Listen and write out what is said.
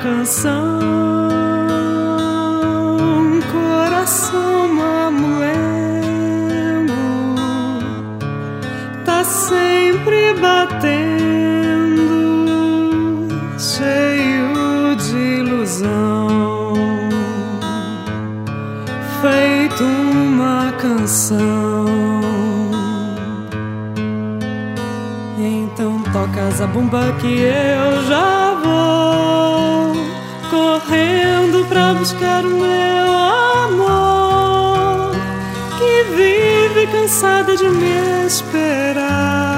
canção, coração mamulengo, tá sempre batendo, cheio de ilusão, feito uma canção. Então toca zabumba que eu já vou correndo pra buscar o meu amor, que vive cansada de me esperar.